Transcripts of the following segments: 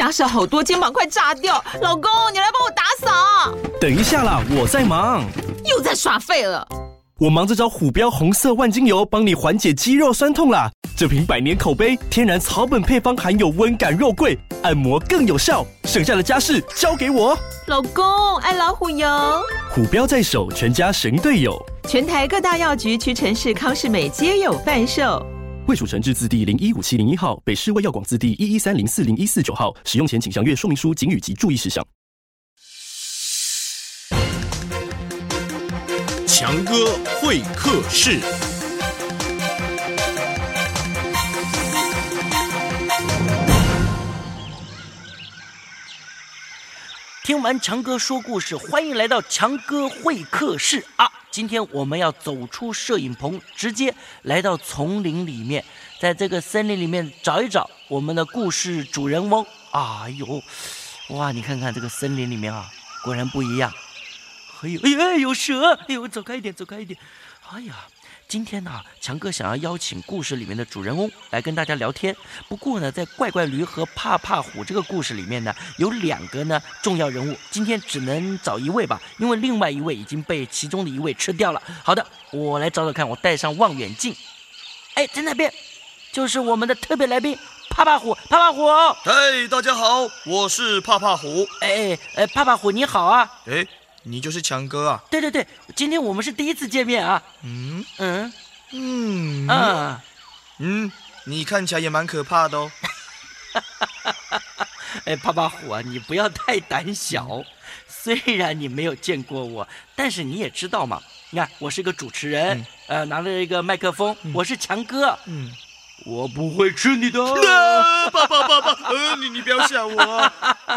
家事好多，肩膀快炸掉。老公，你来帮我打扫。 等一下啦，我在忙。 又在耍废了。 我忙着找虎标红色万金油，帮你缓解肌肉酸痛啦。这瓶100年口碑，天然草本配方，含有温感肉桂，按摩更有效。剩下的家事交给我。 老公，爱老虎油。 虎标在手，全家神队友。 全台各大药局、屈臣氏、康是美皆有贩售。 卫署成字字第015701号，北市卫药广字第113040149号。使用前请详阅说明书、警语及注意事项。 强哥会客室。 听完强哥说故事，欢迎来到强哥会客室啊！今天我们要走出摄影棚，直接来到丛林里面，在这个森林里面找一找我们的故事主人翁。哎呦，哇！你看看这个森林里面啊，果然不一样。有蛇！哎呦，走开一点，走开一点！哎呀，今天呢，强哥想要邀请故事里面的主人翁来跟大家聊天。不过呢，在怪怪驴和怕怕虎这个故事里面呢，有2个呢重要人物，今天只能找1位吧，因为另外1位已经被其中的1位吃掉了。好的，我来找找看，我带上望远镜。哎，在那边，就是我们的特别来宾怕怕虎，怕怕虎。 嘿，大家好，我是怕怕虎。 怕怕虎你好啊。 哎，你就是强哥啊？ 对，今天我们是第一次见面啊。 你看起来也蛮可怕的哦。 怕怕虎啊，你不要太胆小。虽然你没有见过我，但是你也知道嘛。你看，我是个主持人，拿了一个麦克风，我是强哥。我不会吃你的。 爸，你不要吓我啊！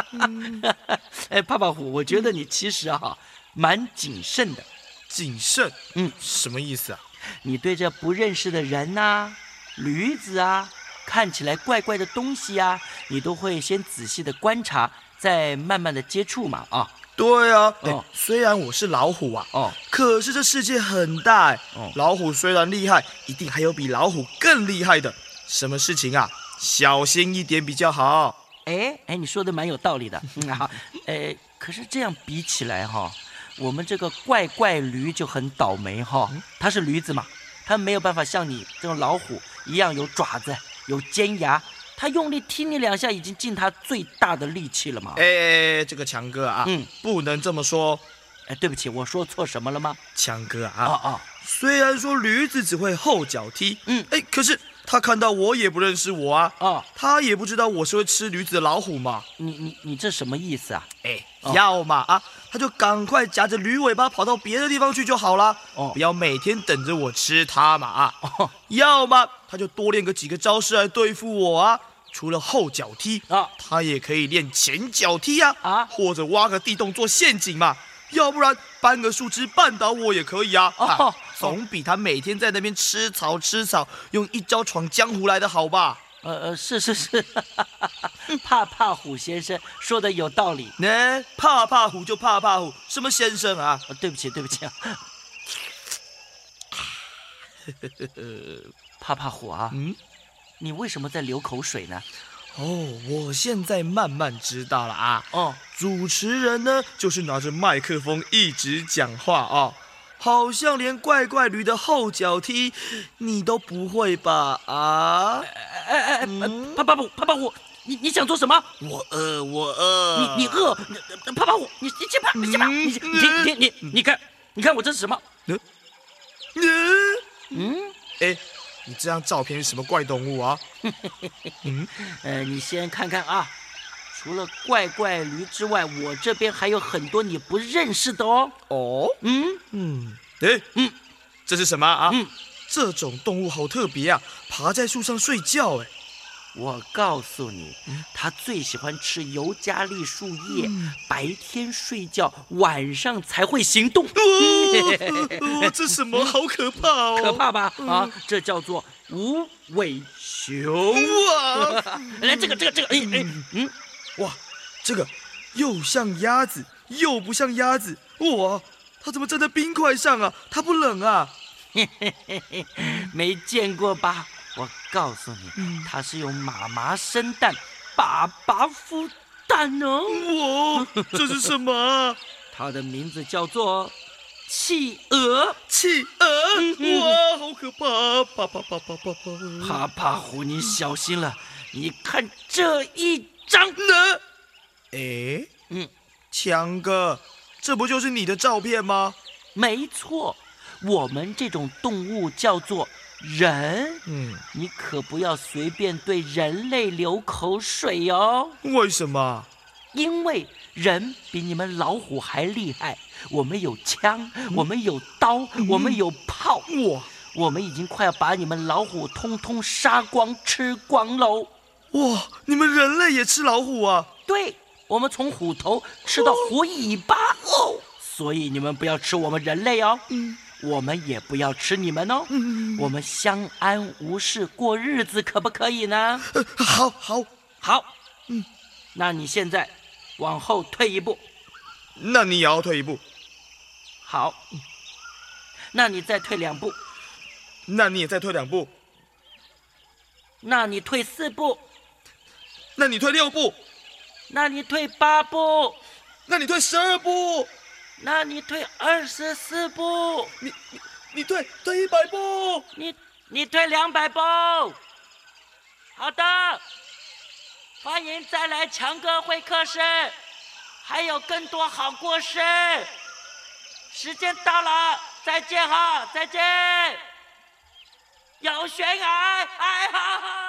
怕怕虎，我觉得你其实蛮谨慎的。 谨慎？什么意思啊？ 你对这不认识的人啊、驴子啊、看起来怪怪的东西啊，你都会先仔细的观察，再慢慢的接触嘛啊。 对啊，虽然我是老虎啊，可是这世界很大老虎虽然厉害，一定还有比老虎更厉害的。什么事情啊，小心一点比较好。 你说的蛮有道理的。好，可是这样比起来我们这个怪怪驴就很倒霉它是驴子嘛，它没有办法像你这种老虎一样有爪子、有尖牙。他用力踢你2下，已经尽他最大的力气了嘛。 这个强哥啊，不能这么说。 对不起，我说错什么了吗？ 强哥啊，虽然说驴子只会后脚踢，可是他看到我也不认识我啊，他也不知道我是会吃驴子的老虎嘛。 你这什么意思啊？ 要嘛他就赶快夹着驴尾巴跑到别的地方去就好了，不要每天等着我吃它嘛要么他就多练个几个招式来对付我啊。除了后脚踢他也可以练前脚踢或者挖个地洞做陷阱嘛，要不然搬个树枝绊倒我也可以总比他每天在那边吃草用一招闯江湖来的好吧。 是怕怕虎先生说的有道理。 怕怕虎就怕怕虎，什么先生啊？ 对不起怕怕虎啊，你为什么在流口水呢？ 我现在慢慢知道了主持人呢，就是拿着麦克风一直讲话好像连怪怪驴的后脚踢你都不会吧怕怕虎，你想做什么？ 我饿。 你饿？怕怕虎，你先怕，你看我这是什么？ 你这张照片是什么怪动物啊？ 你先看看除了怪怪驴之外，我这边还有很多你不认识的这是什么这种动物好特别爬在树上睡觉我告诉你，它最喜欢吃尤加利树叶，白天睡觉，晚上才会行动。 这什么好可怕可怕吧？这叫做无尾熊。来，这个， 哇，这个又像鸭子又不像鸭子，哇，它怎么站在冰块上它不冷啊？ 没见过吧？我告诉你，它是用妈妈生蛋爸孵蛋哦。 哇，这是什么啊？ 它的名字叫做企鹅。 企鹅，哇，好可怕！ 哈巴虎，你小心了！你看这一张。 哎，强哥，这不就是你的照片吗？ 没错，我们这种动物叫做人。你可不要随便对人类流口水哦。 为什么？ 因为人比你们老虎还厉害，我们有枪，我们有刀，我们有炮。 哇， 我们已经快要把你们老虎通通杀光吃光喽。 哇，你们人类也吃老虎啊？ 对，我们从虎头吃到虎尾巴哦。所以你们不要吃我们人类哦。我们也不要吃你们哦。我们相安无事过日子，可不可以呢？好。那你现在往后退一步。 那你也要退一步。 好。那你再退2步。 那你也再退2步。 那你退4步。 那你退6步。 那你退8步。 那你退12步。 那你退24步。 你退100步。 你退200步。好的，欢迎再来强哥会客室，还有更多好故事。时间到了，再见哈，再见。有悬崖，哎哈哈。